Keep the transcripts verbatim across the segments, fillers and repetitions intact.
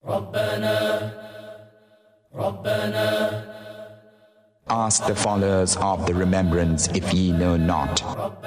Ask the followers of the remembrance if ye know not.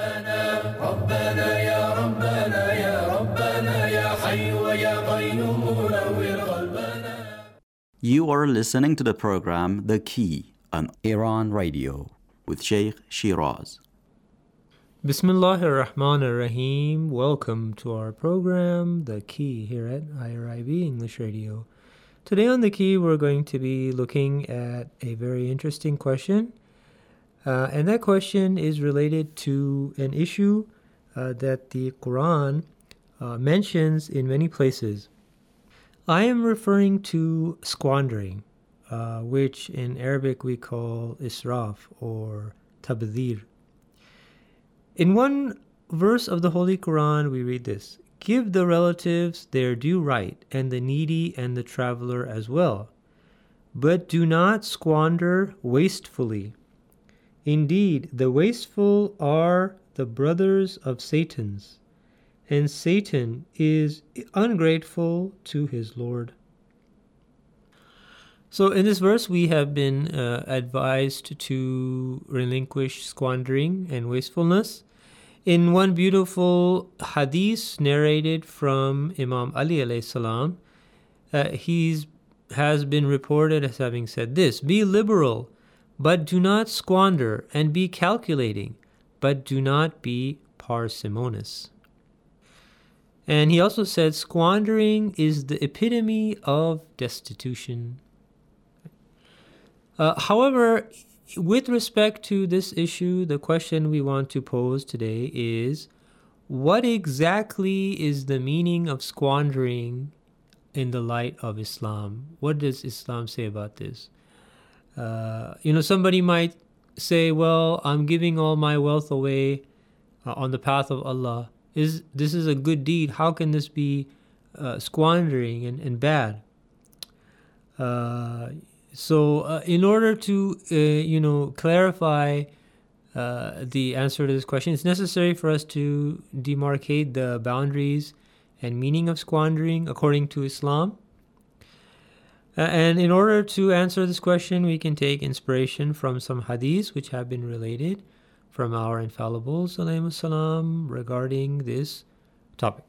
You are listening to the program The Key on Iran Radio with Sheikh Shiraz. Bismillahir Rahmanir Rahim. Welcome to our program, The Key, here at I R I B English Radio. Today on The Key, we're going to be looking at a very interesting question. Uh, and that question is related to an issue uh, that the Quran uh, mentions in many places. I am referring to squandering, uh, which in Arabic we call israf or tabdhir. In one verse of the Holy Quran, we read this: "Give the relatives their due right, and the needy and the traveler as well. But do not squander wastefully. Indeed, the wasteful are the brothers of Satan's, and Satan is ungrateful to his Lord." So in this verse, we have been uh, advised to relinquish squandering and wastefulness. In one beautiful hadith narrated from Imam Ali alayhi salam, uh, he has been reported as having said this: "Be liberal, but do not squander, and be calculating, but do not be parsimonious." And he also said, squandering is the epitome of destitution. Uh, however, with respect to this issue, the question we want to pose today is, what exactly is the meaning of squandering in the light of Islam? What does Islam say about this? Uh, you know, somebody might say, well, I'm giving all my wealth away uh, on the path of Allah. Is this is a good deed? How can this be uh, squandering and, and bad? Uh, so uh, in order to, uh, you know, clarify uh, the answer to this question, it's necessary for us to demarcate the boundaries and meaning of squandering according to Islam. Uh, and in order to answer this question, we can take inspiration from some hadiths which have been related from our infallibles, alayhi salam, regarding this topic.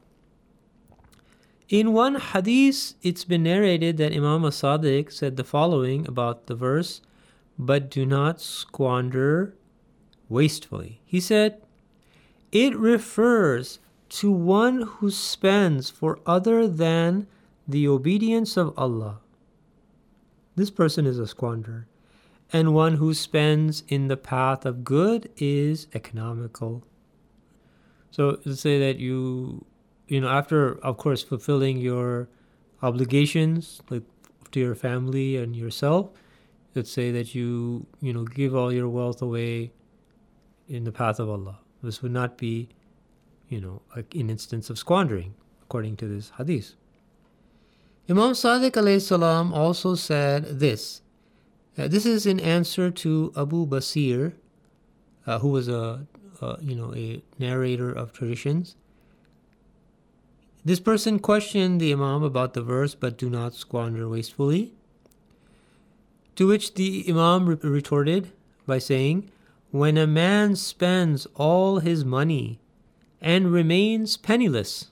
In one hadith, it's been narrated that Imam as-Sadiq said the following about the verse, "But do not squander wastefully." He said, "It refers to one who spends for other than the obedience of Allah. This person is a squanderer. And one who spends in the path of good is economical." So let's say that you, you know, after, of course, fulfilling your obligations, like to your family and yourself, let's say that you, you know, give all your wealth away in the path of Allah. This would not be, you know, an instance of squandering, according to this hadith. Imam Sadiq alayhi salam also said this. Uh, this is in answer to Abu Basir, uh, who was a, uh, you know, a narrator of traditions. This person questioned the Imam about the verse, "But do not squander wastefully." To which the Imam re- retorted by saying, "When a man spends all his money and remains penniless,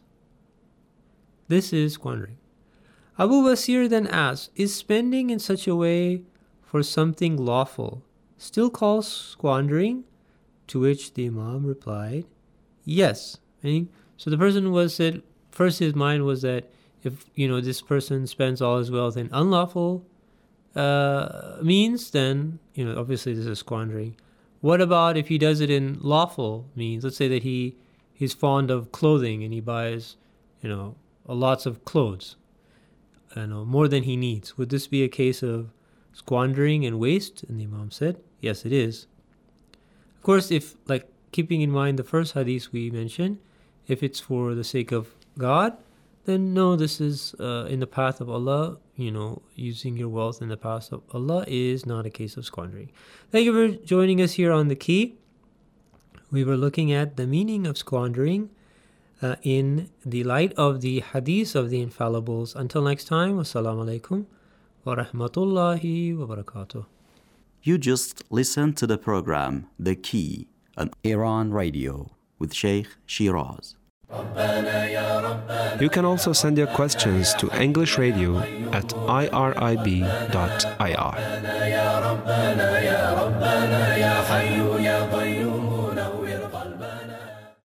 this is squandering." Abu Basir then asked, "Is spending in such a way for something lawful still called squandering?" To which the Imam replied, "Yes." Meaning, so the person was said, first his mind was that if, you know, this person spends all his wealth in unlawful uh, means, then, you know, obviously this is squandering. What about if he does it in lawful means? Let's say that he he's fond of clothing and he buys, you know, lots of clothes, you know, more than he needs. Would this be a case of squandering and waste? And the Imam said, yes, it is. Of course, if, like, keeping in mind the first hadith we mentioned, if it's for the sake of God, then no, this is uh, in the path of Allah. You know, using your wealth in the path of Allah is not a case of squandering. Thank you for joining us here on The Key. We were looking at the meaning of squandering uh, in the light of the hadith of the infallibles. Until next time, wassalamu alaikum wa rahmatullahi wa barakatuh. You just listened to the program The Key on Iran Radio with Sheikh Shiraz. You can also send your questions to English Radio at I R I B dot I R.